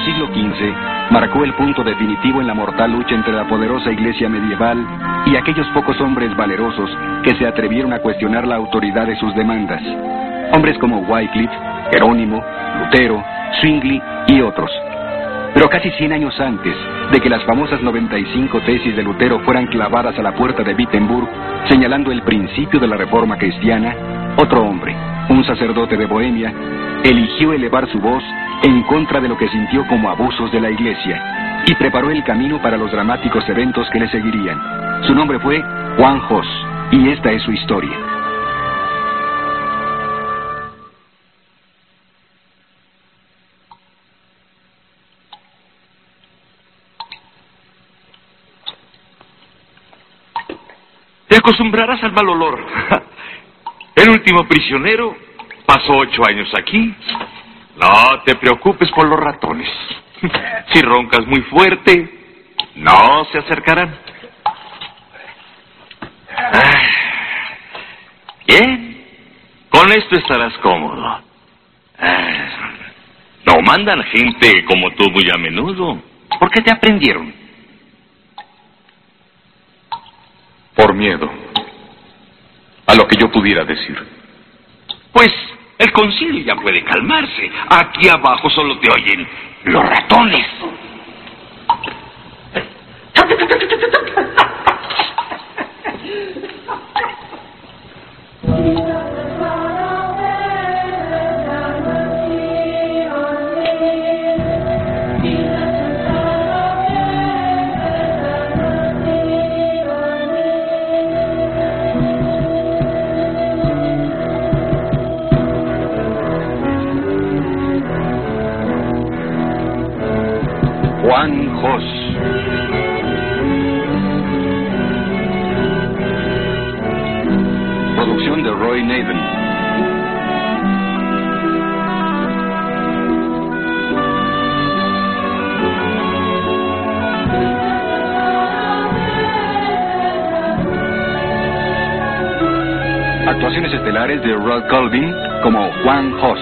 siglo XV marcó el punto definitivo en la mortal lucha entre la poderosa iglesia medieval y aquellos pocos hombres valerosos que se atrevieron a cuestionar la autoridad de sus demandas. Hombres como Wycliffe, Jerónimo, Lutero, Zwingli y otros. Pero casi 100 años antes de que las famosas 95 tesis de Lutero fueran clavadas a la puerta de Wittenberg, señalando el principio de la reforma cristiana, otro hombre, un sacerdote de Bohemia, eligió elevar su voz en contra de lo que sintió como abusos de la iglesia y preparó el camino para los dramáticos eventos que le seguirían. Su nombre fue Juan Hus, y esta es su historia. Te acostumbrarás al mal olor. El último prisionero pasó 8 años aquí. No te preocupes por los ratones. Si roncas muy fuerte, no se acercarán. Bien, con esto estarás cómodo. No mandan gente como tú muy a menudo. ¿Por qué te aprendieron? Por miedo a lo que yo pudiera decir. Pues el concilio ya puede calmarse. Aquí abajo solo te oyen los ratones. Juan Hus. Producción de Roy Nathan. Actuaciones estelares de Rod Colvin como Juan Hus,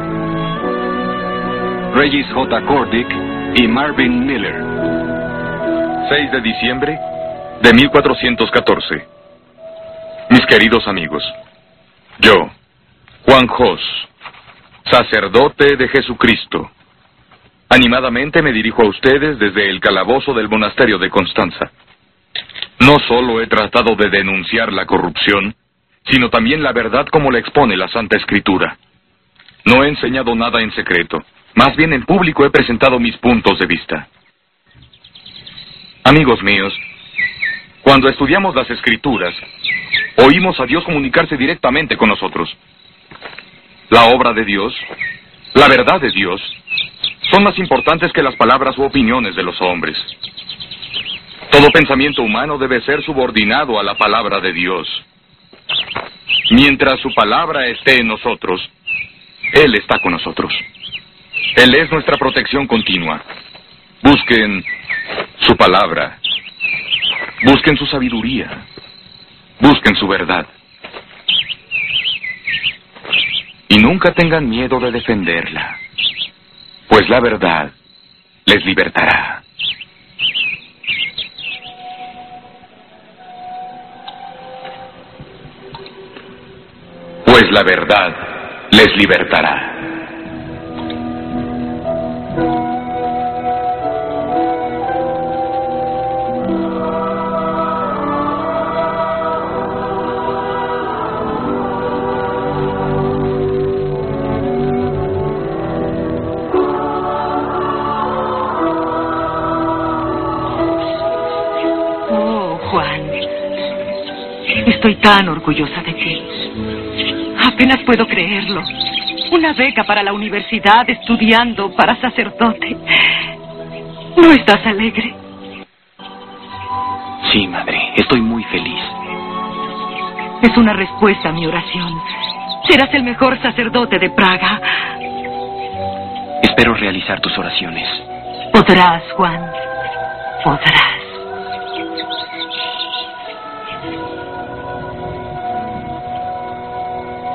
Regis J. Cordick y Marvin Miller. 6 de diciembre de 1414. Mis queridos amigos, yo, Juan Hus, sacerdote de Jesucristo, animadamente me dirijo a ustedes desde el calabozo del monasterio de Constanza. No solo he tratado de denunciar la corrupción, sino también la verdad como la expone la Santa Escritura. No he enseñado nada en secreto. Más bien en público he presentado mis puntos de vista. Amigos míos, cuando estudiamos las Escrituras, oímos a Dios comunicarse directamente con nosotros. La obra de Dios, la verdad de Dios, son más importantes que las palabras u opiniones de los hombres. Todo pensamiento humano debe ser subordinado a la palabra de Dios. Mientras su palabra esté en nosotros, Él está con nosotros. Él es nuestra protección continua. Busquen su palabra. Busquen su sabiduría. Busquen su verdad. Y nunca tengan miedo de defenderla, pues la verdad les libertará. Pues la verdad les libertará. Estoy tan orgullosa de ti. Apenas puedo creerlo. Una beca para la universidad, estudiando para sacerdote. ¿No estás alegre? Sí, madre, estoy muy feliz. Es una respuesta a mi oración. Serás el mejor sacerdote de Praga. Espero realizar tus oraciones. Podrás, Juan. Podrás.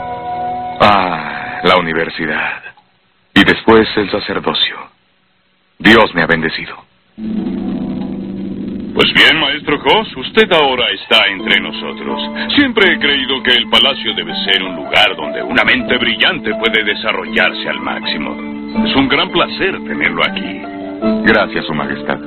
La universidad. Y después el sacerdocio. Dios me ha bendecido. Pues bien, maestro Hoss, usted ahora está entre nosotros. Siempre he creído que el palacio debe ser un lugar donde una mente brillante puede desarrollarse al máximo. Es un gran placer tenerlo aquí. Gracias, Su Majestad.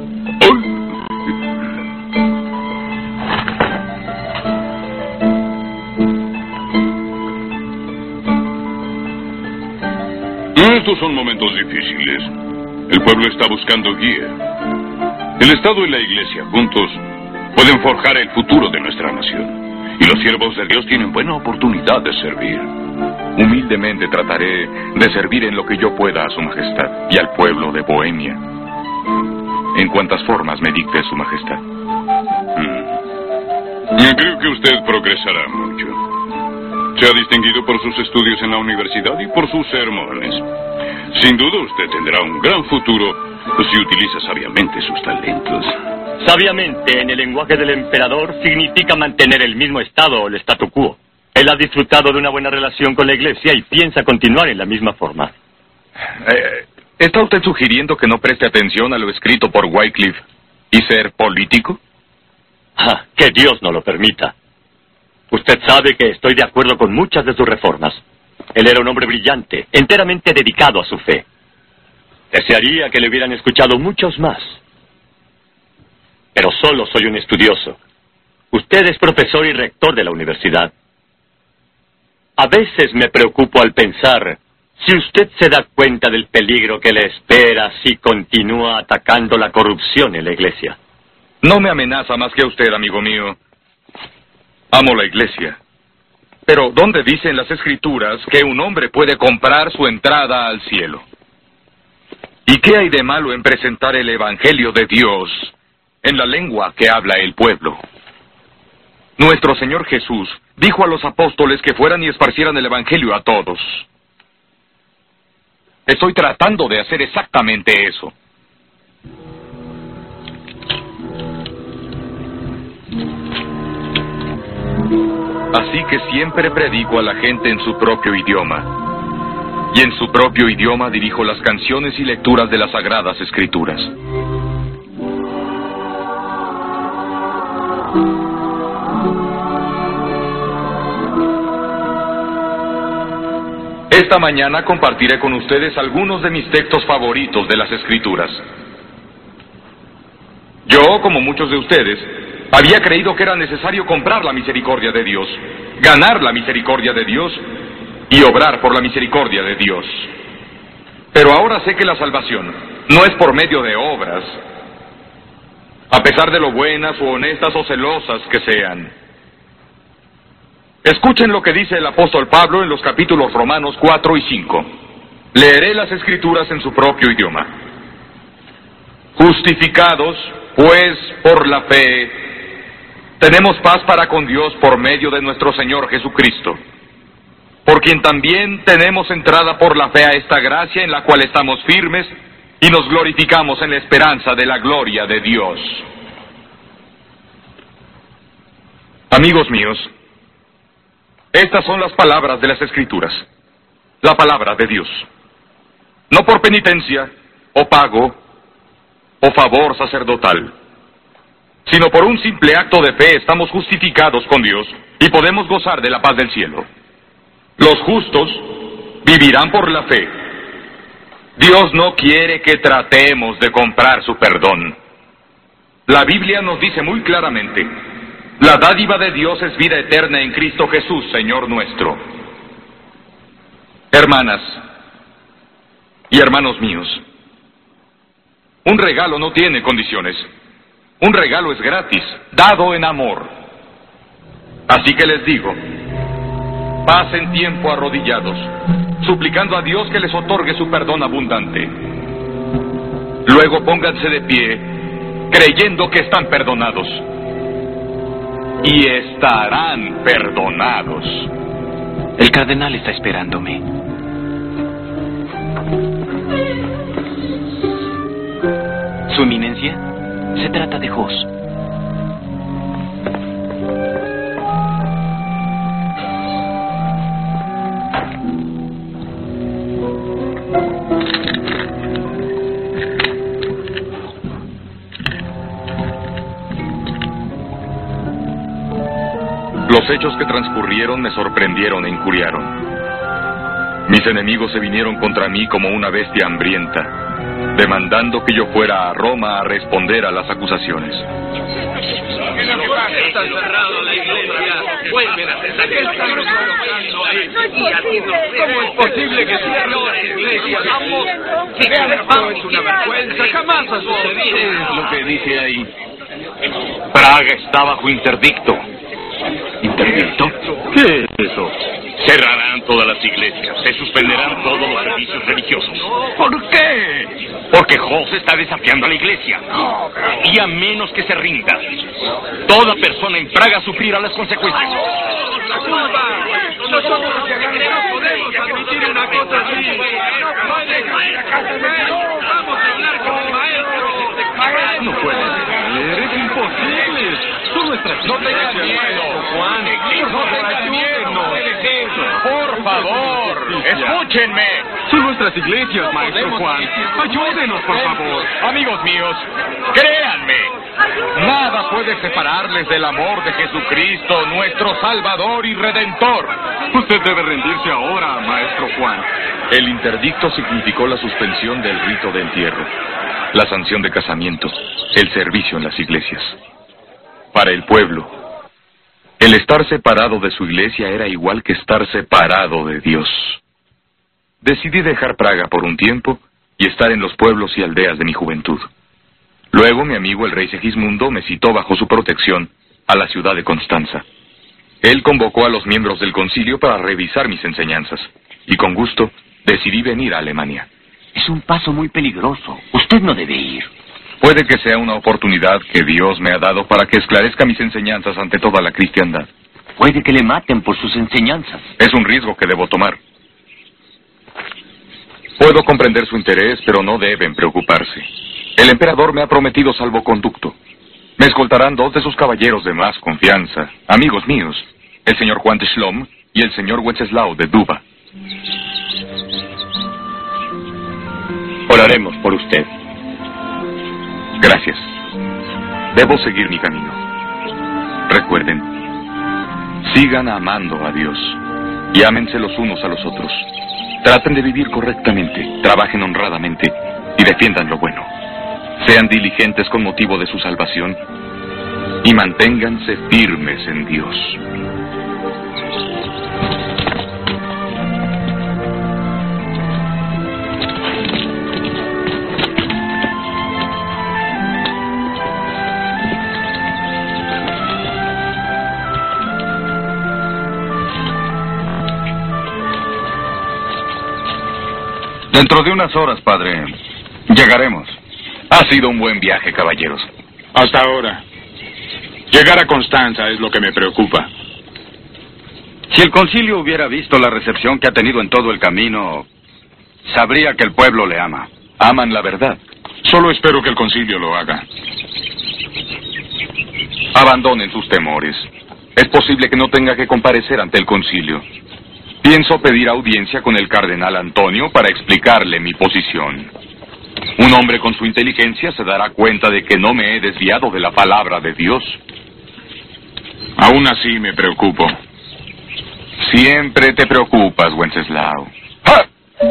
Estos son momentos difíciles. El pueblo está buscando guía. El Estado y la Iglesia juntos pueden forjar el futuro de nuestra nación. Y los siervos de Dios tienen buena oportunidad de servir. Humildemente trataré de servir en lo que yo pueda a Su Majestad y al pueblo de Bohemia, en cuantas formas me dicte Su Majestad. Creo que usted progresará mucho. Se ha distinguido por sus estudios en la universidad y por sus sermones. Sin duda usted tendrá un gran futuro si utiliza sabiamente sus talentos. Sabiamente, en el lenguaje del emperador, significa mantener el mismo estado o el statu quo. Él ha disfrutado de una buena relación con la Iglesia y piensa continuar en la misma forma. ¿Está usted sugiriendo que no preste atención a lo escrito por Wycliffe y ser político? Que Dios no lo permita. Usted sabe que estoy de acuerdo con muchas de sus reformas. Él era un hombre brillante, enteramente dedicado a su fe. Desearía que le hubieran escuchado muchos más. Pero solo soy un estudioso. Usted es profesor y rector de la universidad. A veces me preocupo al pensar si usted se da cuenta del peligro que le espera si continúa atacando la corrupción en la Iglesia. No me amenaza más que a usted, amigo mío. Amo la Iglesia. Pero ¿dónde dicen las Escrituras que un hombre puede comprar su entrada al cielo? ¿Y qué hay de malo en presentar el Evangelio de Dios en la lengua que habla el pueblo? Nuestro Señor Jesús dijo a los apóstoles que fueran y esparcieran el Evangelio a todos. Estoy tratando de hacer exactamente eso. Así que siempre predico a la gente en su propio idioma. Y en su propio idioma dirijo las canciones y lecturas de las Sagradas Escrituras. Esta mañana compartiré con ustedes algunos de mis textos favoritos de las Escrituras. Yo, como muchos de ustedes, había creído que era necesario comprar la misericordia de Dios, ganar la misericordia de Dios y obrar por la misericordia de Dios. Pero ahora sé que la salvación no es por medio de obras, a pesar de lo buenas o honestas o celosas que sean. Escuchen lo que dice el apóstol Pablo en los capítulos Romanos 4 y 5. Leeré las Escrituras en su propio idioma. Justificados, pues, por la fe, tenemos paz para con Dios por medio de nuestro Señor Jesucristo, por quien también tenemos entrada por la fe a esta gracia en la cual estamos firmes y nos glorificamos en la esperanza de la gloria de Dios. Amigos míos, estas son las palabras de las Escrituras, la palabra de Dios. No por penitencia, o pago, o favor sacerdotal, sino por un simple acto de fe estamos justificados con Dios y podemos gozar de la paz del cielo. Los justos vivirán por la fe. Dios no quiere que tratemos de comprar su perdón. La Biblia nos dice muy claramente: la dádiva de Dios es vida eterna en Cristo Jesús, Señor nuestro. Hermanas y hermanos míos, un regalo no tiene condiciones. Un regalo es gratis, dado en amor. Así que les digo, pasen tiempo arrodillados, suplicando a Dios que les otorgue su perdón abundante. Luego pónganse de pie, creyendo que están perdonados. Y estarán perdonados. El cardenal está esperándome. Su eminencia, se trata de Hoss. Los hechos que transcurrieron me sorprendieron e injuriaron. Mis enemigos se vinieron contra mí como una bestia hambrienta, demandando que yo fuera a Roma a responder a las acusaciones. Está cerrado la iglesia. Vuelven a pensar que están colocando ahí. ¿Cómo es posible que cierren las iglesias? Esto es una vergüenza. Jamás ha sucedido. ¿Qué es lo que dice ahí? Praga está bajo interdicto. ¿Interdicto? ¿Qué es eso? Cerrarán todas las iglesias. Se suspenderán todos los servicios religiosos. ¿Por qué? Porque Jos está desafiando a la iglesia. Y a menos que se rinda, toda persona en Praga sufrirá las consecuencias. Nosotros no podemos admitir una cosa así. No puede. Vamos a hablar con el maestro. No puede ser, es imposible. Son nuestras No tengas miedo, Juan. No tengas miedo. Por favor, escúchenme. Son nuestras iglesias, maestro Juan. Ayúdenos, por favor. Amigos míos, créanme. Nada puede separarles del amor de Jesucristo, nuestro Salvador y Redentor. Usted debe rendirse ahora, maestro Juan. El interdicto significó la suspensión del rito de entierro, la sanción de casamiento, el servicio en las iglesias. Para el pueblo, el estar separado de su iglesia era igual que estar separado de Dios. Decidí dejar Praga por un tiempo y estar en los pueblos y aldeas de mi juventud. Luego mi amigo el rey Segismundo me citó bajo su protección a la ciudad de Constanza. Él convocó a los miembros del concilio para revisar mis enseñanzas, y con gusto decidí venir a Alemania. Es un paso muy peligroso. Usted no debe ir. Puede que sea una oportunidad que Dios me ha dado para que esclarezca mis enseñanzas ante toda la cristiandad. Puede que le maten por sus enseñanzas. Es un riesgo que debo tomar. Puedo comprender su interés, pero no deben preocuparse. El emperador me ha prometido salvoconducto. Me escoltarán 2 de sus caballeros de más confianza, amigos míos, el señor Juan de Schlom y el señor Wenceslao de Duba. Oraremos por usted. Gracias. Debo seguir mi camino. Recuerden, sigan amando a Dios y ámense los unos a los otros. Traten de vivir correctamente, trabajen honradamente y defiendan lo bueno. Sean diligentes con motivo de su salvación y manténganse firmes en Dios. Dentro de unas horas, padre, llegaremos. Ha sido un buen viaje, caballeros. Hasta ahora. Llegar a Constanza es lo que me preocupa. Si el concilio hubiera visto la recepción que ha tenido en todo el camino, sabría que el pueblo le ama. Aman la verdad. Solo espero que el concilio lo haga. Abandonen sus temores. Es posible que no tenga que comparecer ante el concilio. Pienso pedir audiencia con el cardenal Antonio para explicarle mi posición. Un hombre con su inteligencia se dará cuenta de que no me he desviado de la palabra de Dios. Aún así me preocupo. Siempre te preocupas, Wenceslao. ¡Ja!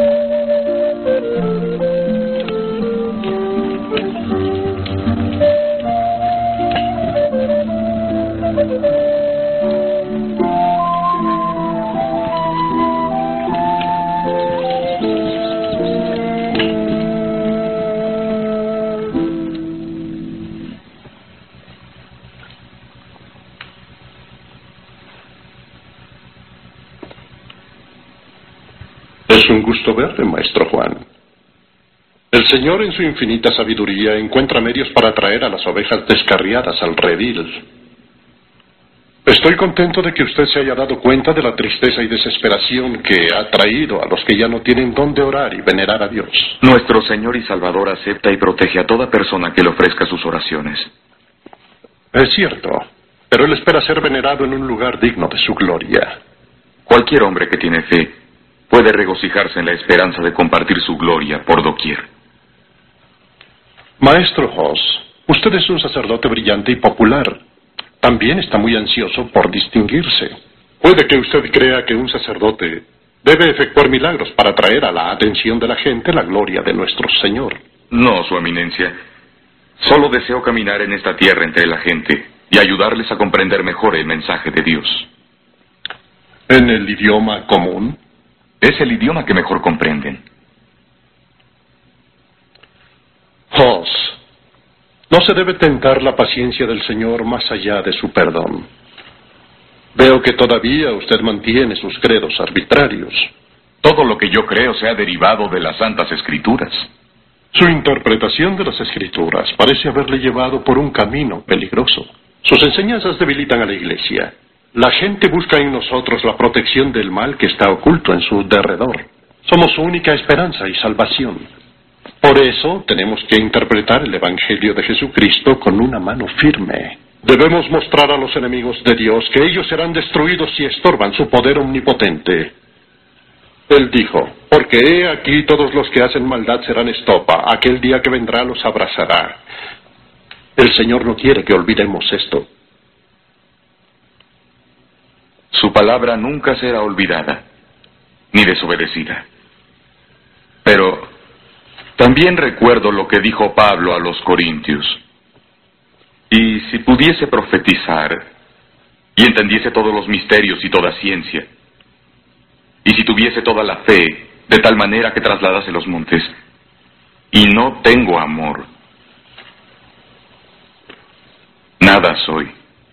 Es un gusto verte, maestro Juan. El Señor en su infinita sabiduría encuentra medios para traer a las ovejas descarriadas al redil. Estoy contento de que usted se haya dado cuenta de la tristeza y desesperación que ha traído a los que ya no tienen dónde orar y venerar a Dios. Nuestro Señor y Salvador acepta y protege a toda persona que le ofrezca sus oraciones. Es cierto, pero Él espera ser venerado en un lugar digno de su gloria. Cualquier hombre que tiene fe puede regocijarse en la esperanza de compartir su gloria por doquier. Maestro Jos, usted es un sacerdote brillante y popular. también está muy ansioso por distinguirse. Puede que usted crea que un sacerdote debe efectuar milagros para traer a la atención de la gente la gloria de nuestro Señor. No, Su Eminencia. Solo deseo caminar en esta tierra entre la gente y ayudarles a comprender mejor el mensaje de Dios. ¿En el idioma común? Es el idioma que mejor comprenden. Hoss, no se debe tentar la paciencia del Señor más allá de su perdón. Veo que todavía usted mantiene sus credos arbitrarios. Todo lo que yo creo se ha derivado de las Santas Escrituras. Su interpretación de las Escrituras parece haberle llevado por un camino peligroso. Sus enseñanzas debilitan a la Iglesia. La gente busca en nosotros la protección del mal que está oculto en su derredor. Somos su única esperanza y salvación. Por eso tenemos que interpretar el Evangelio de Jesucristo con una mano firme. Debemos mostrar a los enemigos de Dios que ellos serán destruidos si estorban su poder omnipotente. Él dijo, porque he aquí todos los que hacen maldad serán estopa, aquel día que vendrá los abrazará. El Señor no quiere que olvidemos esto. Su palabra nunca será olvidada, ni desobedecida. Pero también recuerdo lo que dijo Pablo a los Corintios. Y si pudiese profetizar, y entendiese todos los misterios y toda ciencia, y si tuviese toda la fe, de tal manera que trasladase los montes, y no tengo amor, nada soy.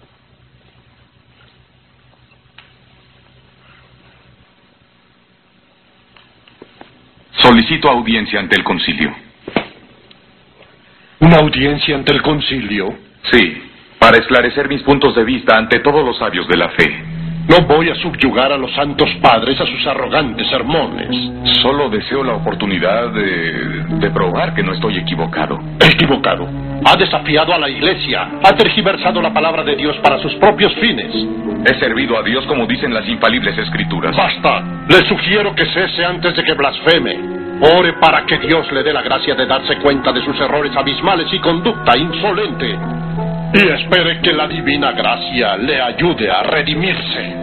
Solicito audiencia ante el concilio. ¿Una audiencia ante el concilio? Sí, para esclarecer mis puntos de vista ante todos los sabios de la fe. No voy a subyugar a los santos padres a sus arrogantes sermones. Solo deseo la oportunidad de probar que no estoy equivocado. ¿Equivocado? Ha desafiado a la Iglesia. Ha tergiversado la palabra de Dios para sus propios fines. He servido a Dios como dicen las infalibles Escrituras. ¡Basta! Le sugiero que cese antes de que blasfeme. Ore para que Dios le dé la gracia de darse cuenta de sus errores abismales y conducta insolente. Y espere que la divina gracia le ayude a redimirse.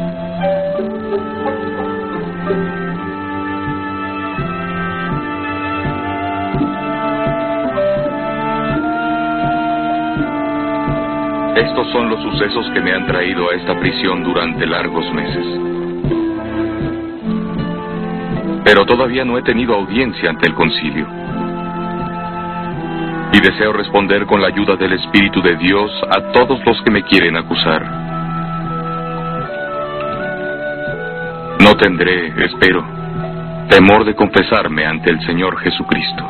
Estos son los sucesos que me han traído a esta prisión durante largos meses. Pero todavía no he tenido audiencia ante el concilio. Y deseo responder con la ayuda del Espíritu de Dios a todos los que me quieren acusar. No tendré, espero, temor de confesarme ante el Señor Jesucristo.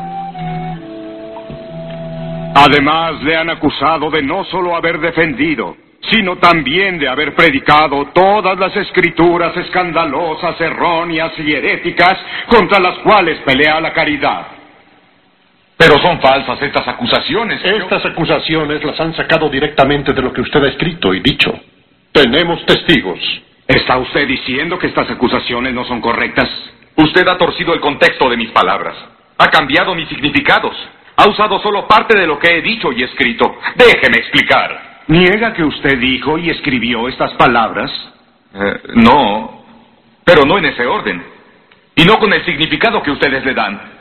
Además, le han acusado de no solo haber defendido, sino también de haber predicado todas las escrituras escandalosas, erróneas y heréticas contra las cuales pelea la caridad. Pero son falsas estas acusaciones. Estas acusaciones las han sacado directamente de lo que usted ha escrito y dicho. Tenemos testigos. ¿Está usted diciendo que estas acusaciones no son correctas? Usted ha torcido el contexto de mis palabras. Ha cambiado mis significados. Ha usado solo parte de lo que he dicho y escrito. Déjeme explicar. ¿Niega que usted dijo y escribió estas palabras? No, pero no en ese orden. Y no con el significado que ustedes le dan.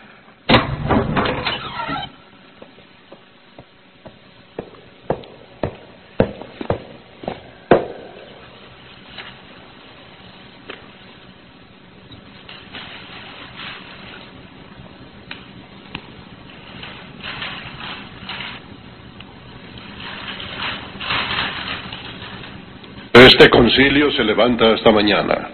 Este concilio se levanta hasta mañana.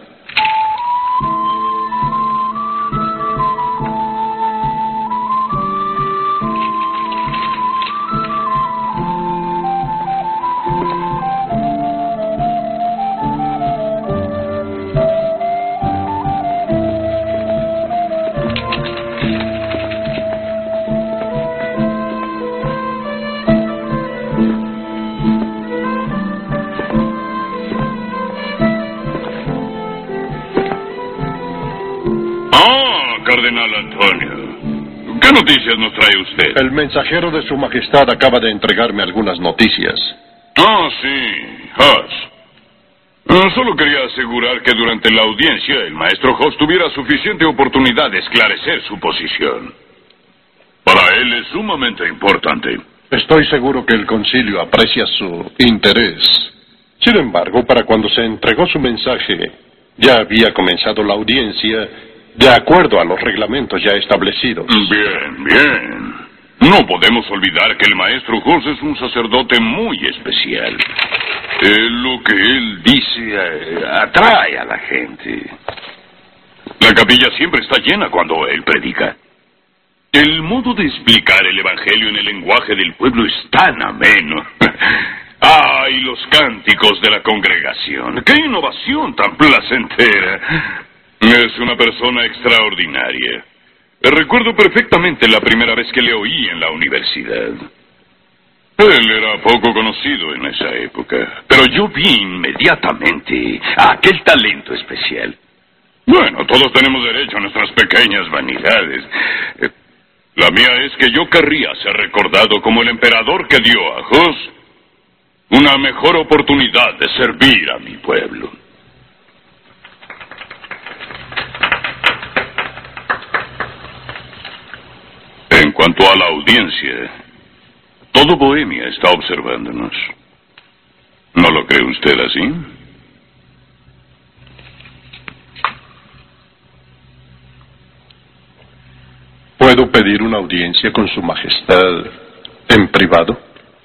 Cardenal Antonio. ¿Qué noticias nos trae usted? El mensajero de su majestad acaba de entregarme algunas noticias. Oh, sí, Hoss. Solo quería asegurar que durante la audiencia el maestro Hoss tuviera suficiente oportunidad de esclarecer su posición. Para él es sumamente importante. Estoy seguro que el concilio aprecia su interés. Sin embargo, para cuando se entregó su mensaje, ya había comenzado la audiencia de acuerdo a los reglamentos ya establecidos. Bien, bien. No podemos olvidar que el maestro Hoss es un sacerdote muy especial. Lo que él dice atrae a la gente. La capilla siempre está llena cuando él predica. El modo de explicar el evangelio en el lenguaje del pueblo es tan ameno. ¡Ay, los cánticos de la congregación! ¡Qué innovación tan placentera! Es una persona extraordinaria. Recuerdo perfectamente la primera vez que le oí en la universidad. Él era poco conocido en esa época, pero yo vi inmediatamente aquel talento especial. Bueno, todos tenemos derecho a nuestras pequeñas vanidades. La mía es que yo querría ser recordado como el emperador que dio a Hoss una mejor oportunidad de servir a mi pueblo. En cuanto a la audiencia, todo Bohemia está observándonos. ¿No lo cree usted así? ¿Puedo pedir una audiencia con su majestad en privado?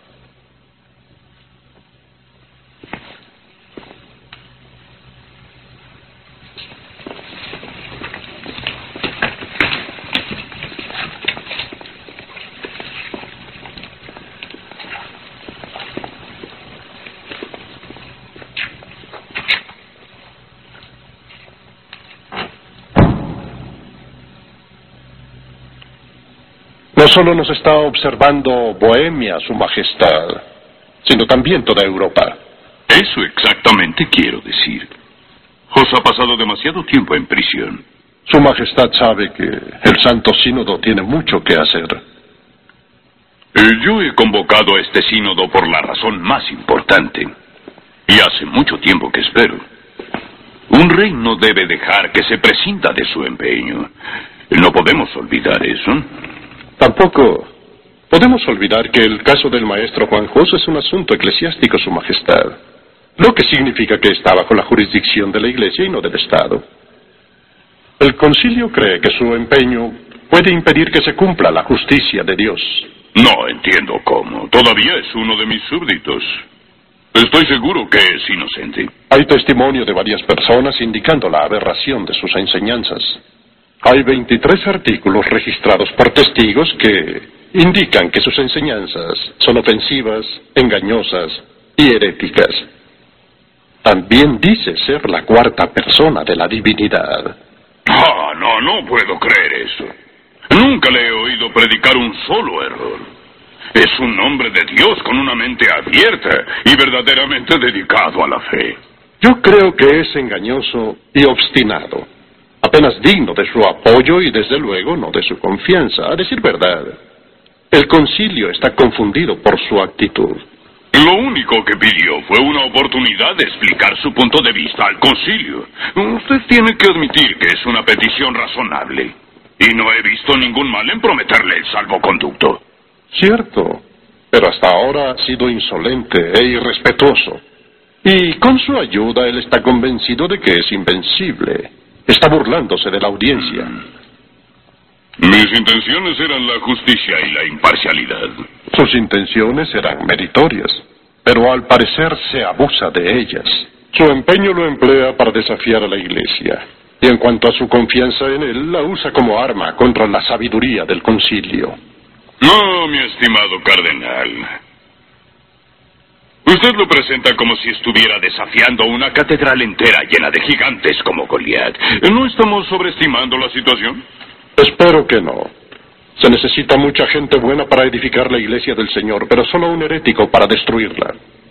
No solo nos está observando Bohemia, su majestad, sino también toda Europa. Eso exactamente quiero decir. Hoss ha pasado demasiado tiempo en prisión. Su majestad sabe que el Santo Sínodo tiene mucho que hacer. Yo he convocado a este sínodo por la razón más importante. Y hace mucho tiempo que espero. Un rey no debe dejar que se prescinda de su empeño. No podemos olvidar eso. Tampoco podemos olvidar que el caso del maestro Juan Hoss es un asunto eclesiástico, su majestad, lo que significa que está bajo la jurisdicción de la Iglesia y no del Estado. El concilio cree que su empeño puede impedir que se cumpla la justicia de Dios. No entiendo cómo. Todavía es uno de mis súbditos. Estoy seguro que es inocente. Hay testimonio de varias personas indicando la aberración de sus enseñanzas. Hay 23 artículos registrados por testigos que indican que sus enseñanzas son ofensivas, engañosas y heréticas. También dice ser la cuarta persona de la divinidad. No puedo creer eso. Nunca le he oído predicar un solo error. Es un hombre de Dios con una mente abierta y verdaderamente dedicado a la fe. Yo creo que es engañoso y obstinado. Apenas digno de su apoyo y desde luego no de su confianza. A decir verdad, el concilio está confundido por su actitud. Lo único que pidió fue una oportunidad de explicar su punto de vista al concilio. Usted tiene que admitir que es una petición razonable. Y no he visto ningún mal en prometerle el salvoconducto. Cierto, pero hasta ahora ha sido insolente e irrespetuoso. Y con su ayuda él está convencido de que es invencible. Está burlándose de la audiencia. Mis intenciones eran la justicia y la imparcialidad. Sus intenciones eran meritorias, pero al parecer se abusa de ellas. Su empeño lo emplea para desafiar a la Iglesia. Y en cuanto a su confianza en él, la usa como arma contra la sabiduría del concilio. No, mi estimado cardenal. Usted lo presenta como si estuviera desafiando una catedral entera llena de gigantes como Goliat. ¿No estamos sobreestimando la situación? Espero que no. Se necesita mucha gente buena para edificar la iglesia del Señor, pero solo un herético para destruirla.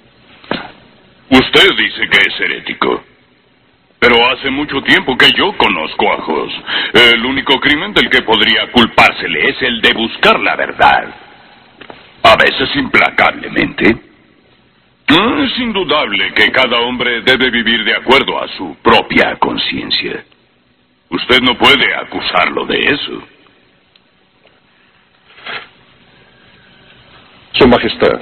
Usted dice que es herético. Pero hace mucho tiempo que yo conozco a Hoss. El único crimen del que podría culpársele es el de buscar la verdad. A veces implacablemente. Es indudable que cada hombre debe vivir de acuerdo a su propia conciencia. Usted no puede acusarlo de eso. Su Majestad,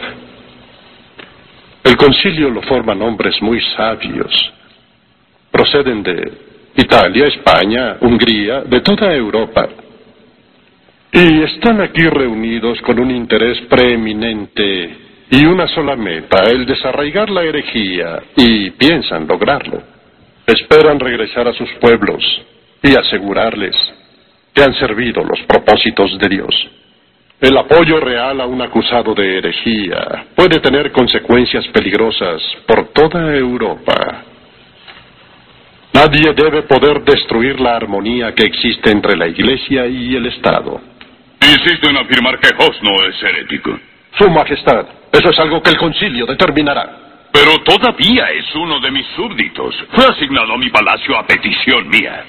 el concilio lo forman hombres muy sabios. Proceden de Italia, España, Hungría, de toda Europa. Y están aquí reunidos con un interés preeminente y una sola meta, el desarraigar la herejía, y piensan lograrlo. Esperan regresar a sus pueblos y asegurarles que han servido los propósitos de Dios. El apoyo real a un acusado de herejía puede tener consecuencias peligrosas por toda Europa. Nadie debe poder destruir la armonía que existe entre la Iglesia y el Estado. Insisto en afirmar que Hoss no es herético. Su Majestad, eso es algo que el concilio determinará. Pero todavía es uno de mis súbditos. Fue asignado a mi palacio a petición mía.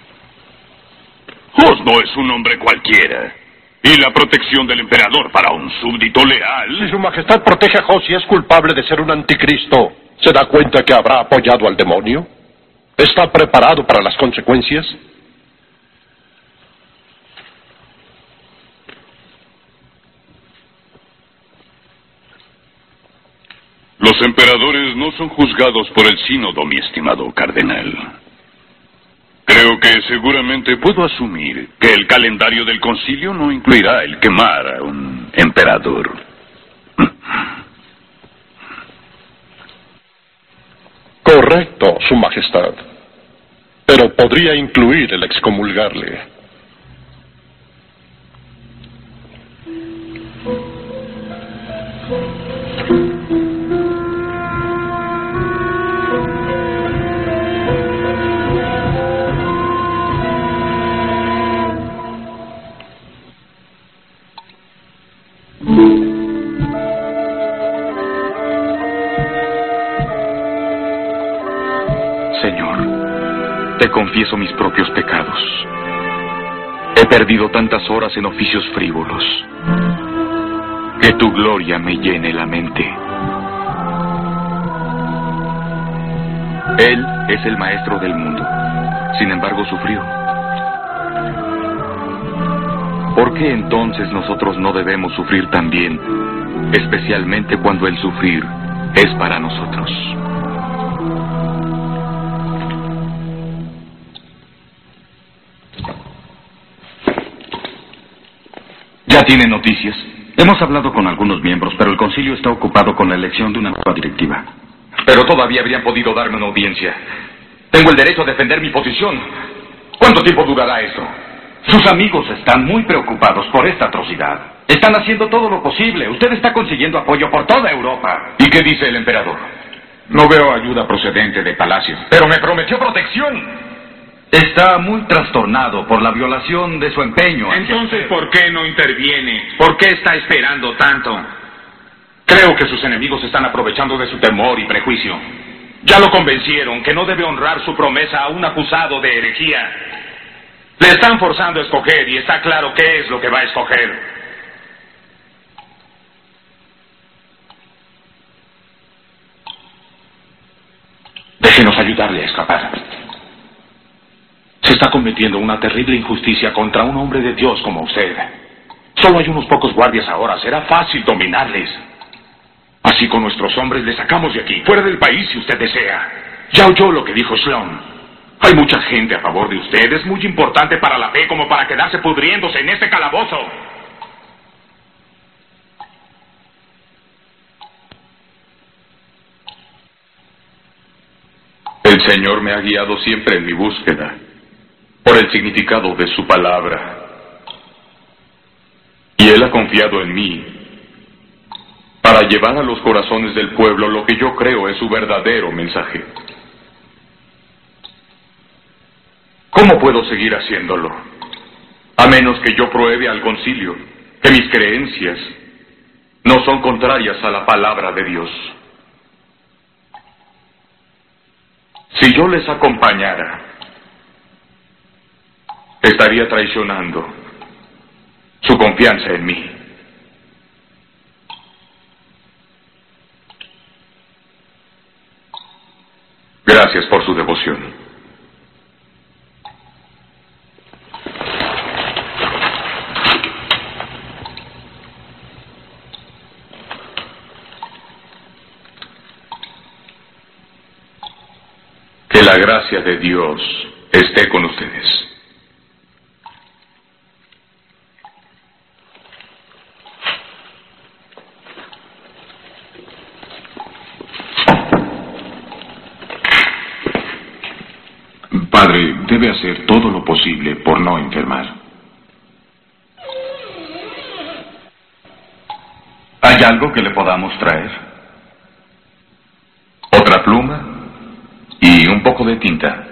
Hoss no es un hombre cualquiera. Y la protección del emperador para un súbdito leal... Si Su Majestad protege a Hoss y es culpable de ser un anticristo, ¿se da cuenta que habrá apoyado al demonio? ¿Está preparado para las consecuencias? Los emperadores no son juzgados por el sínodo, mi estimado cardenal. Creo que seguramente puedo asumir que el calendario del concilio no incluirá el quemar a un emperador. Correcto, Su Majestad. Pero podría incluir el excomulgarle. Señor, te confieso mis propios pecados. He perdido tantas horas en oficios frívolos. Que tu gloria me llene la mente. Él es el maestro del mundo. Sin embargo, sufrió. ¿Por qué entonces nosotros no debemos sufrir también, especialmente cuando el sufrir es para nosotros? Ya tiene noticias. Hemos hablado con algunos miembros, pero el concilio está ocupado con la elección de una nueva directiva. Pero todavía habrían podido darme una audiencia. Tengo el derecho a defender mi posición. ¿Cuánto tiempo durará eso? Sus amigos están muy preocupados por esta atrocidad. Están haciendo todo lo posible. Usted está consiguiendo apoyo por toda Europa. ¿Y qué dice el emperador? No veo ayuda procedente de Palacio. Pero me prometió protección. Está muy trastornado por la violación de su empeño. Entonces, ¿por qué no interviene? ¿Por qué está esperando tanto? Creo que sus enemigos están aprovechando de su temor y prejuicio. Ya lo convencieron que no debe honrar su promesa a un acusado de herejía. Le están forzando a escoger y está claro qué es lo que va a escoger. Déjenos ayudarle a escapar. Se está cometiendo una terrible injusticia contra un hombre de Dios como usted. Solo hay unos pocos guardias ahora. Será fácil dominarles. Así con nuestros hombres le sacamos de aquí, fuera del país si usted desea. Ya oyó lo que dijo Sloan. Hay mucha gente a favor de usted. Es muy importante para la fe como para quedarse pudriéndose en este calabozo. El Señor me ha guiado siempre en mi búsqueda por el significado de su palabra. Y Él ha confiado en mí para llevar a los corazones del pueblo lo que yo creo es su verdadero mensaje. ¿Cómo puedo seguir haciéndolo? A menos que yo pruebe al concilio que mis creencias no son contrarias a la palabra de Dios. Si yo les acompañara, estaría traicionando su confianza en mí. Gracias por su devoción. Que la gracia de Dios esté con ustedes. Padre, debe hacer todo lo posible por no enfermar. ¿Hay algo que le podamos traer? ¿Otra pluma? Y un poco de tinta.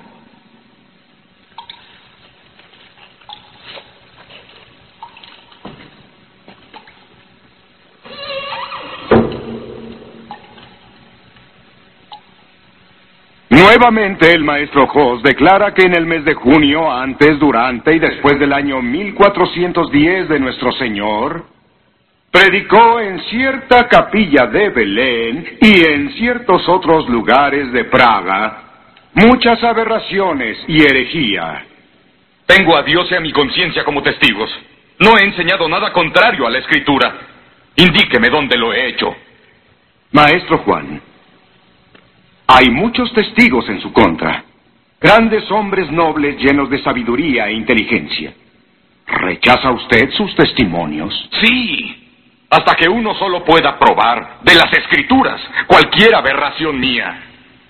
Nuevamente el maestro Hoss declara que en el mes de junio, antes, durante y después del año 1410 de nuestro Señor, predicó en cierta capilla de Belén y en ciertos otros lugares de Praga muchas aberraciones y herejía. Tengo a Dios y a mi conciencia como testigos. No he enseñado nada contrario a la Escritura. Indíqueme dónde lo he hecho. Maestro Juan, hay muchos testigos en su contra. Grandes hombres nobles llenos de sabiduría e inteligencia. ¿Rechaza usted sus testimonios? Sí, hasta que uno solo pueda probar de las Escrituras cualquier aberración mía.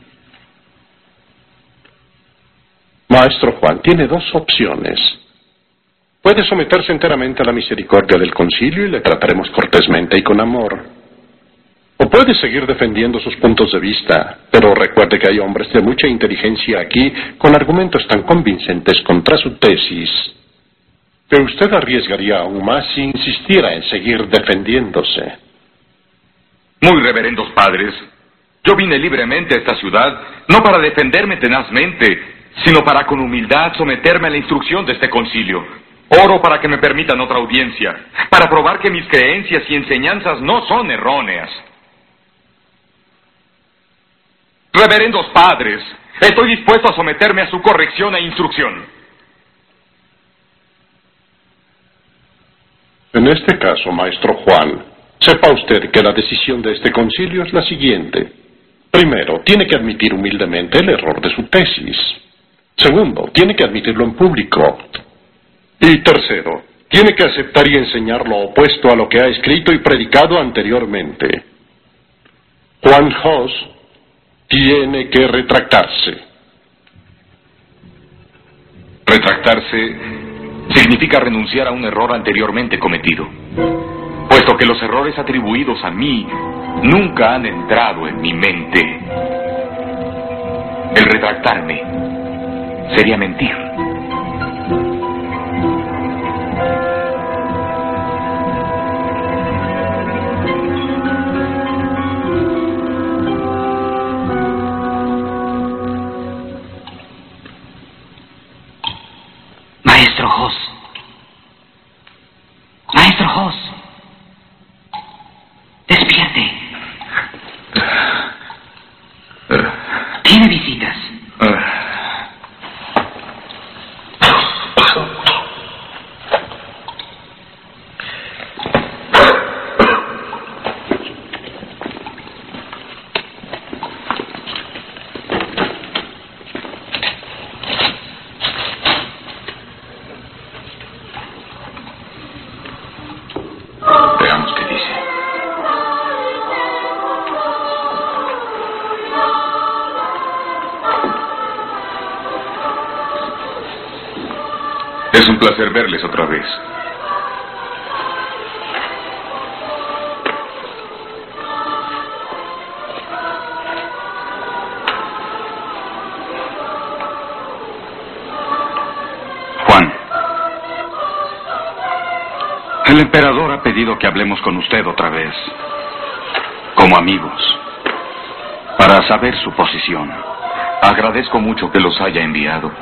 Maestro Juan, tiene dos opciones. Puede someterse enteramente a la misericordia del concilio y le trataremos cortésmente y con amor. O puede seguir defendiendo sus puntos de vista, pero recuerde que hay hombres de mucha inteligencia aquí con argumentos tan convincentes contra su tesis que usted arriesgaría aún más si insistiera en seguir defendiéndose. Muy reverendos padres, yo vine libremente a esta ciudad no para defenderme tenazmente, sino para con humildad someterme a la instrucción de este concilio. Oro para que me permitan otra audiencia, para probar que mis creencias y enseñanzas no son erróneas. Reverendos padres, estoy dispuesto a someterme a su corrección e instrucción. En este caso, maestro Juan, sepa usted que la decisión de este concilio es la siguiente. Primero, tiene que admitir humildemente el error de su tesis. Segundo, tiene que admitirlo en público. Y tercero, tiene que aceptar y enseñar lo opuesto a lo que ha escrito y predicado anteriormente. Juan Hoss tiene que retractarse. Retractarse significa renunciar a un error anteriormente cometido, puesto que los errores atribuidos a mí nunca han entrado en mi mente. El retractarme sería mentir. Maestro Hoss. Maestro Hoss. Despierte. Tiene visitas. Veamos qué dice. Es un placer verles otra vez. Juan, el emperador ha pedido que hablemos con usted otra vez, como amigos, para saber su posición. Agradezco mucho que los haya enviado.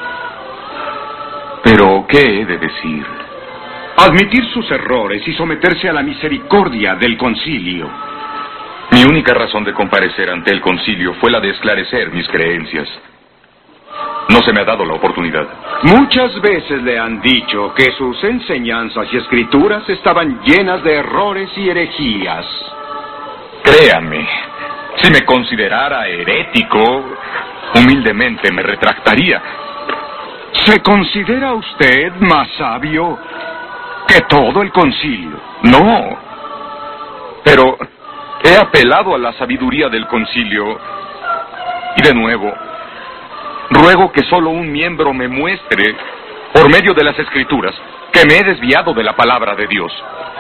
Pero, ¿qué he de decir? Admitir sus errores y someterse a la misericordia del concilio. Mi única razón de comparecer ante el concilio fue la de esclarecer mis creencias. No se me ha dado la oportunidad. Muchas veces le han dicho que sus enseñanzas y escrituras estaban llenas de errores y herejías. Créanme, si me considerara herético, humildemente me retractaría. ¿Se considera usted más sabio que todo el concilio? No, pero he apelado a la sabiduría del concilio y de nuevo ruego que solo un miembro me muestre, por medio de las escrituras, que me he desviado de la palabra de Dios.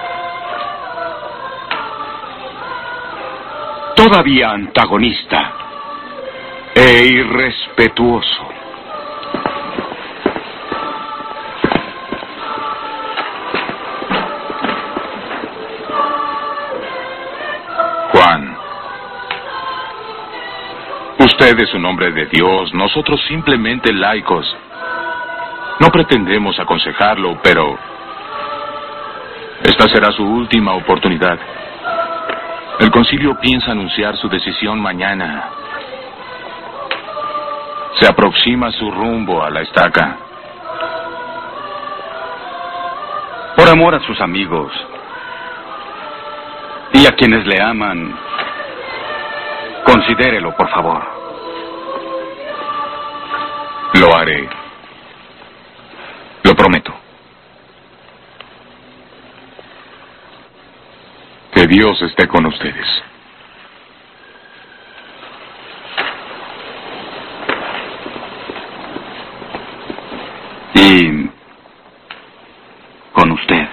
Todavía antagonista e irrespetuoso. Juan, usted es un hombre de Dios, nosotros simplemente laicos. No pretendemos aconsejarlo, pero esta será su última oportunidad. El concilio piensa anunciar su decisión mañana. Se aproxima su rumbo a la estaca. Por amor a sus amigos y a quienes le aman, considérelo, por favor. Lo haré. Lo prometo. Que Dios esté con ustedes. Y con usted.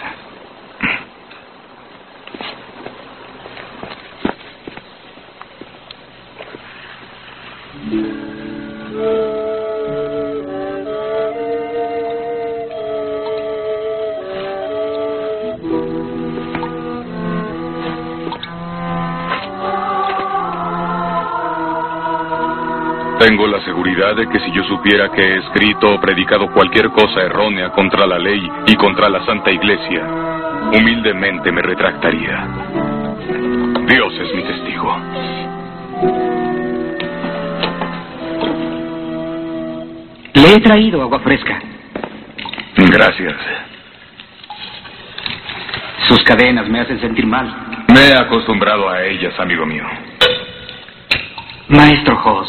Tengo la seguridad de que si yo supiera que he escrito o predicado cualquier cosa errónea contra la ley y contra la Santa Iglesia, humildemente me retractaría. Dios es mi testigo. Le he traído agua fresca. Gracias. Sus cadenas me hacen sentir mal. Me he acostumbrado a ellas, amigo mío. Maestro Hoss,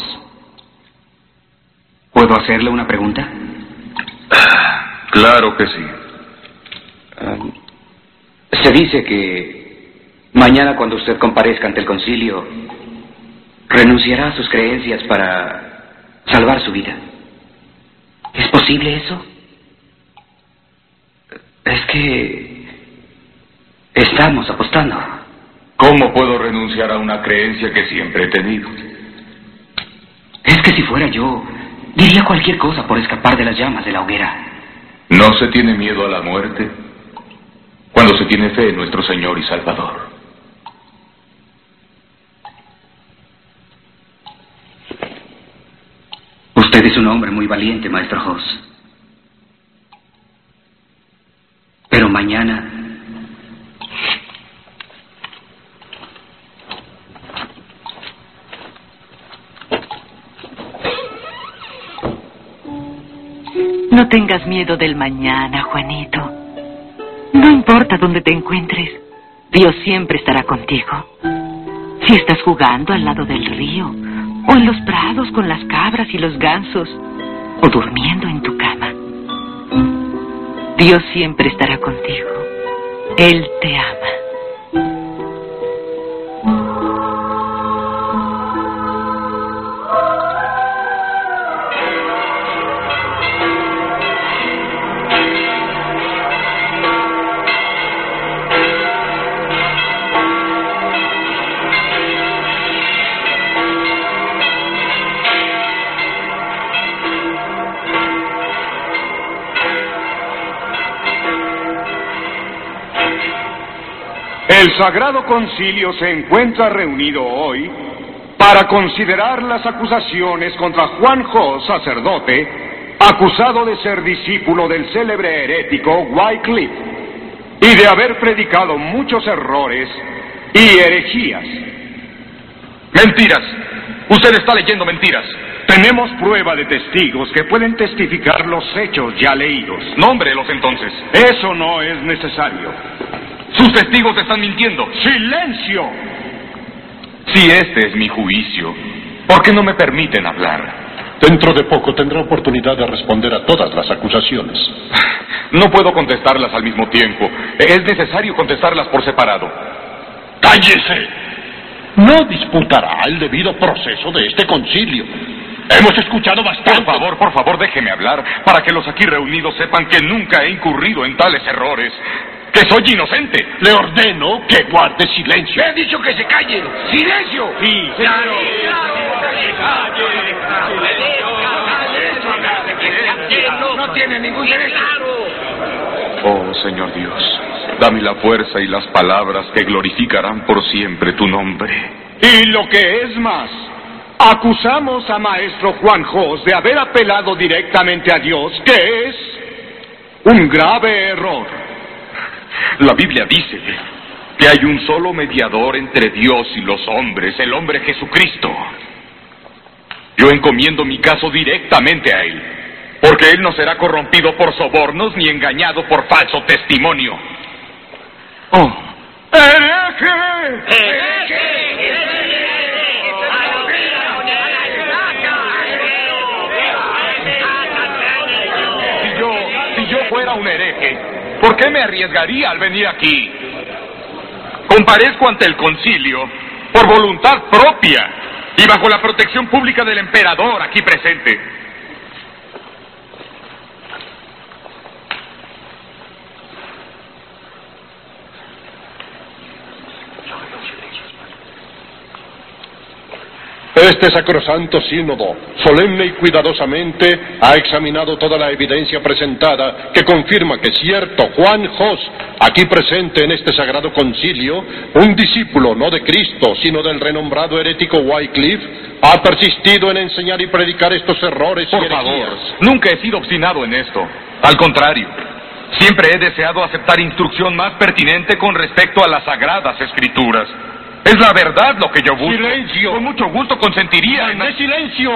¿puedo hacerle una pregunta? Claro que sí. Se dice que mañana cuando usted comparezca ante el concilio, renunciará a sus creencias para salvar su vida. ¿Es posible eso? Es que estamos apostando. ¿Cómo puedo renunciar a una creencia que siempre he tenido? Es que si fuera yo, diría cualquier cosa por escapar de las llamas de la hoguera. ¿No se tiene miedo a la muerte cuando se tiene fe en nuestro Señor y Salvador? Usted es un hombre muy valiente, Maestro Hoss. Pero mañana no tengas miedo del mañana, Juanito. No importa dónde te encuentres, Dios siempre estará contigo. Si estás jugando al lado del río, o en los prados con las cabras y los gansos, o durmiendo en tu cama, Dios siempre estará contigo. Él te ama. El Sagrado Concilio se encuentra reunido hoy para considerar las acusaciones contra Juan Hoss, sacerdote, acusado de ser discípulo del célebre herético Wycliffe y de haber predicado muchos errores y herejías. ¡Mentiras! Usted está leyendo mentiras. Tenemos prueba de testigos que pueden testificar los hechos ya leídos. Nómbrelos entonces. Eso no es necesario. Sus testigos están mintiendo. ¡Silencio! Si este es mi juicio, ¿por qué no me permiten hablar? Dentro de poco tendrá oportunidad de responder a todas las acusaciones. No puedo contestarlas al mismo tiempo. Es necesario contestarlas por separado. ¡Cállese! No disputará el debido proceso de este concilio. Hemos escuchado bastante. Por favor, déjeme hablar para que los aquí reunidos sepan que nunca he incurrido en tales errores. ¡Que soy inocente! Le ordeno que guarde silencio. ¡Le he dicho que se calle! ¡Silencio! Sí, claro. No tiene ningún derecho. Oh, Señor Dios, dame la fuerza y las palabras que glorificarán por siempre tu nombre. Y lo que es más, acusamos a maestro Juan Jos de haber apelado directamente a Dios, que es un grave error. La Biblia dice que hay un solo mediador entre Dios y los hombres, el hombre Jesucristo. Yo encomiendo mi caso directamente a Él, porque Él no será corrompido por sobornos ni engañado por falso testimonio. ¡Oh! ¡Hereje! Si yo fuera un hereje, ¿por qué me arriesgaría al venir aquí? Comparezco ante el concilio por voluntad propia y bajo la protección pública del emperador aquí presente. Este sacrosanto sínodo, solemne y cuidadosamente, ha examinado toda la evidencia presentada que confirma que cierto Juan Jos, aquí presente en este sagrado concilio, un discípulo no de Cristo, sino del renombrado herético Wycliffe, ha persistido en enseñar y predicar estos errores y Por herejías. favor, nunca he sido obstinado en esto. Al contrario, siempre he deseado aceptar instrucción más pertinente con respecto a las sagradas escrituras. Es la verdad lo que yo busco. ¡Silencio! Con mucho gusto consentiría en... ¡De silencio!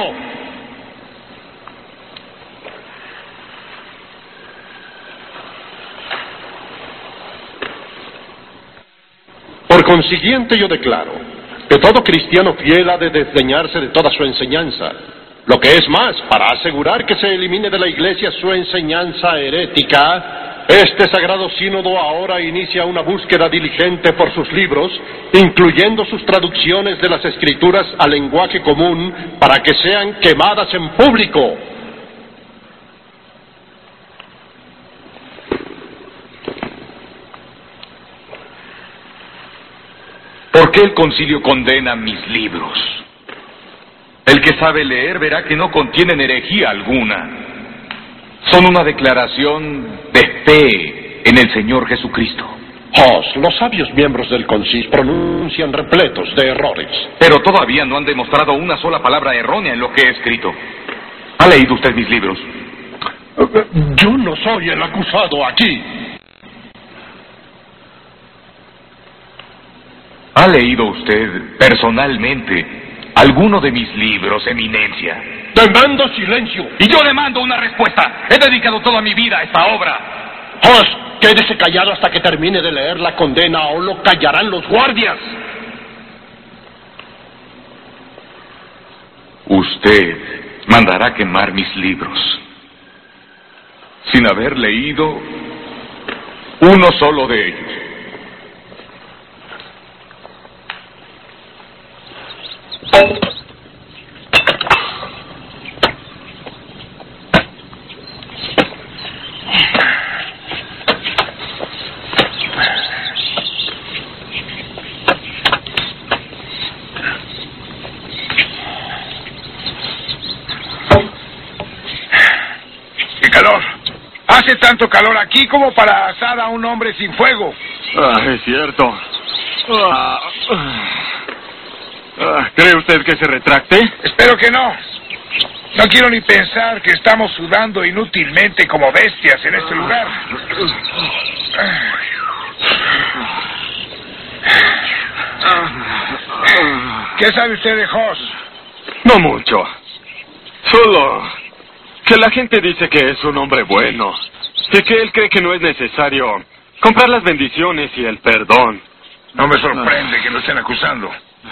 Por consiguiente, yo declaro que todo cristiano fiel ha de desdeñarse de toda su enseñanza. Lo que es más, para asegurar que se elimine de la Iglesia su enseñanza herética, este sagrado sínodo ahora inicia una búsqueda diligente por sus libros, incluyendo sus traducciones de las Escrituras al lenguaje común, para que sean quemadas en público. ¿Por qué el concilio condena mis libros? El que sabe leer verá que no contienen herejía alguna. Son una declaración de fe en el Señor Jesucristo. Jos, los sabios miembros del concilio pronuncian repletos de errores. Pero todavía no han demostrado una sola palabra errónea en lo que he escrito. ¿Ha leído usted mis libros? Yo no soy el acusado aquí. ¿Ha leído usted personalmente alguno de mis libros, eminencia? Demando silencio. Y yo demando una respuesta. He dedicado toda mi vida a esta obra. Jos, quédese callado hasta que termine de leer la condena o lo callarán los guardias. Usted mandará quemar mis libros sin haber leído uno solo de ellos. ¡Qué calor! Hace tanto calor aquí como para asar a un hombre sin fuego. Es cierto. ¿Cree usted que se retracte? Espero que no. No quiero ni pensar que estamos sudando inútilmente como bestias en este lugar. ¿Qué sabe usted de Hoss? No mucho. Solo que la gente dice que es un hombre bueno y que él cree que no es necesario comprar las bendiciones y el perdón. No me sorprende que lo estén acusando.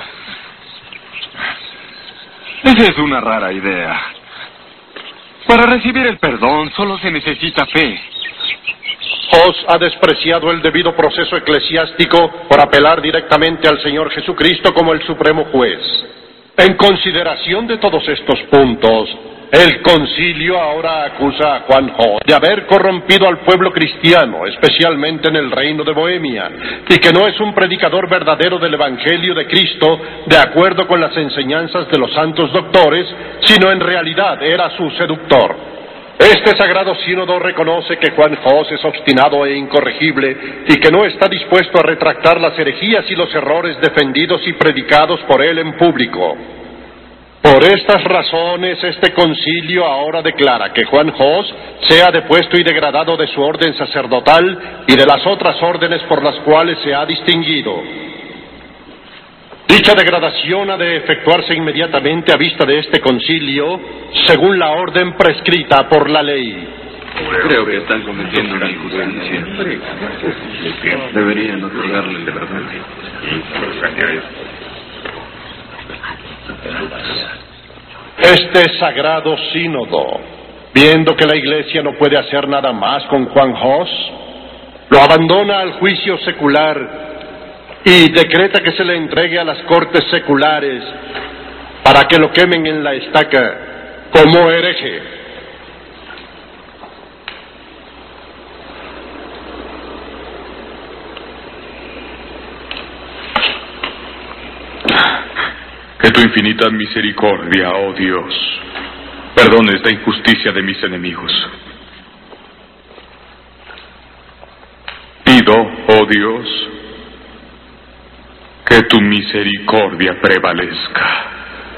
Esa es una rara idea. Para recibir el perdón solo se necesita fe. Hoss ha despreciado el debido proceso eclesiástico por apelar directamente al Señor Jesucristo como el supremo juez. En consideración de todos estos puntos, el concilio ahora acusa a Juan Hoss de haber corrompido al pueblo cristiano, especialmente en el reino de Bohemia, y que no es un predicador verdadero del Evangelio de Cristo de acuerdo con las enseñanzas de los santos doctores, sino en realidad era su seductor. Este sagrado sínodo reconoce que Juan Hoss es obstinado e incorregible y que no está dispuesto a retractar las herejías y los errores defendidos y predicados por él en público. Por estas razones, este concilio ahora declara que Juan Hoss sea depuesto y degradado de su orden sacerdotal y de las otras órdenes por las cuales se ha distinguido. Dicha degradación ha de efectuarse inmediatamente a vista de este concilio, según la orden prescrita por la ley. Creo que están cometiendo una injusticia. Deberían otorgarle el perdón. Este sagrado sínodo, viendo que la Iglesia no puede hacer nada más con Juan Hoss, lo abandona al juicio secular y decreta que se le entregue a las cortes seculares para que lo quemen en la estaca como hereje. Que tu infinita misericordia, oh Dios, perdone esta injusticia de mis enemigos. Pido, oh Dios, que tu misericordia prevalezca.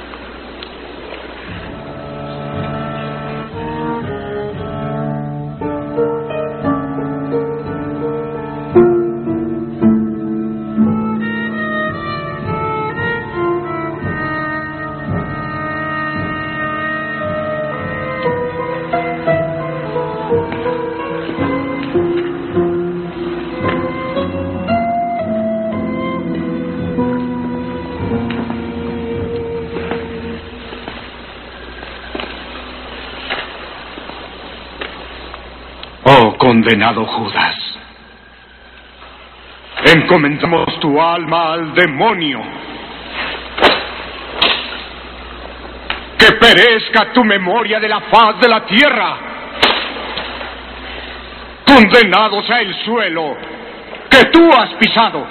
Condenado Judas, encomendamos tu alma al demonio. Que perezca tu memoria de la faz de la tierra. Condenado sea el suelo que tú has pisado.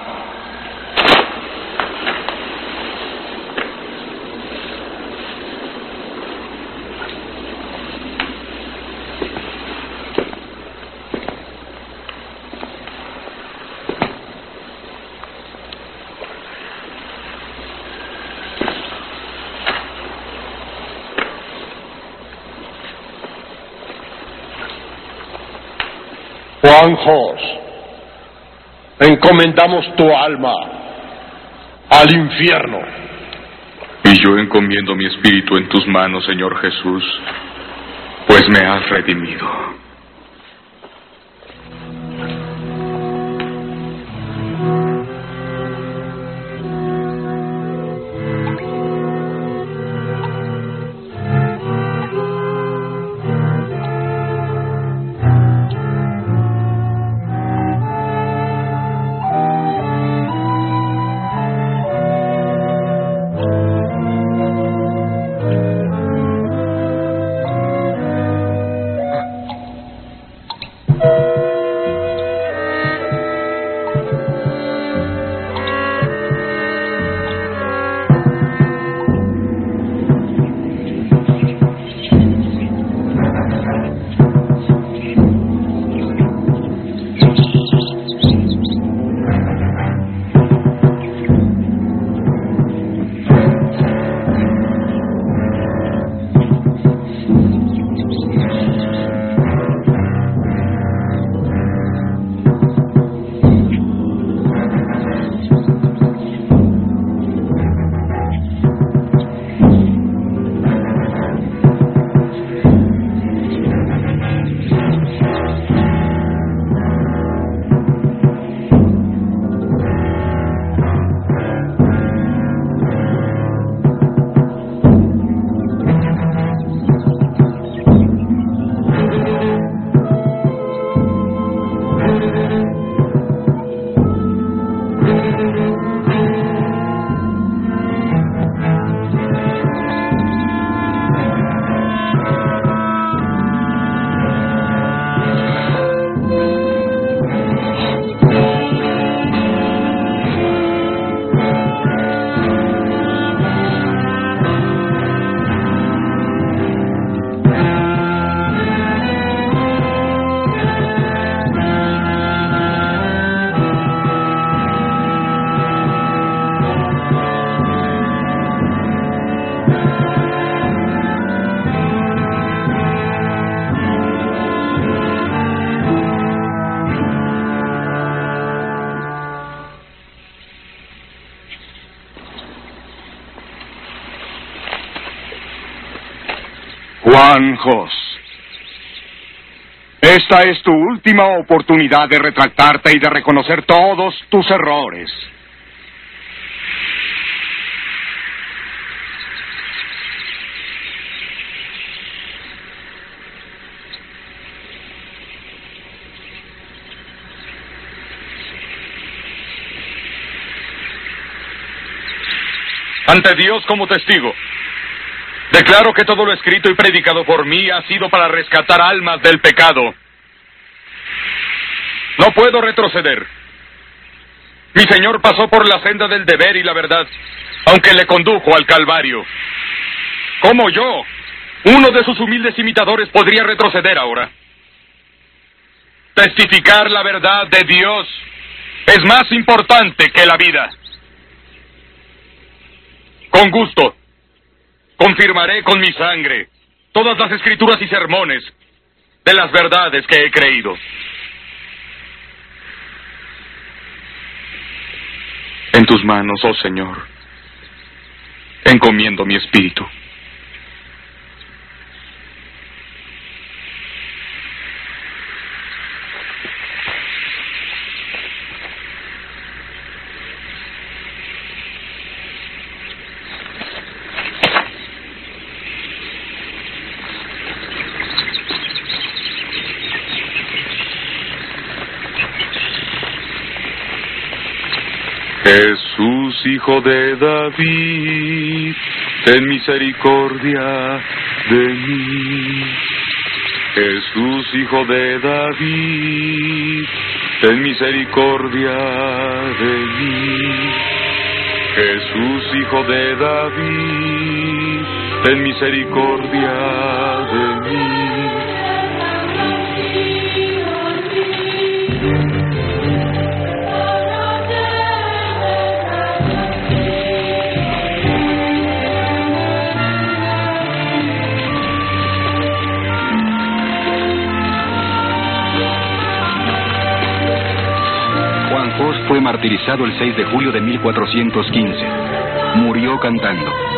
Juan Hoss, encomendamos tu alma al infierno. Y yo encomiendo mi espíritu en tus manos, Señor Jesús, pues me has redimido. Juan Jos, esta es tu última oportunidad de retractarte y de reconocer todos tus errores. Ante Dios como testigo, declaro que todo lo escrito y predicado por mí ha sido para rescatar almas del pecado. No puedo retroceder. Mi Señor pasó por la senda del deber y la verdad, aunque le condujo al Calvario. ¿Cómo yo, uno de sus humildes imitadores, podría retroceder ahora? Testificar la verdad de Dios es más importante que la vida. Con gusto, confirmaré con mi sangre todas las escrituras y sermones de las verdades que he creído. En tus manos, oh Señor, encomiendo mi espíritu. Jesús, hijo de David, ten misericordia de mí. Jesús, hijo de David, ten misericordia de mí. Jesús, hijo de David, ten misericordia de mí. Juan Jos fue martirizado el 6 de julio de 1415. Murió cantando.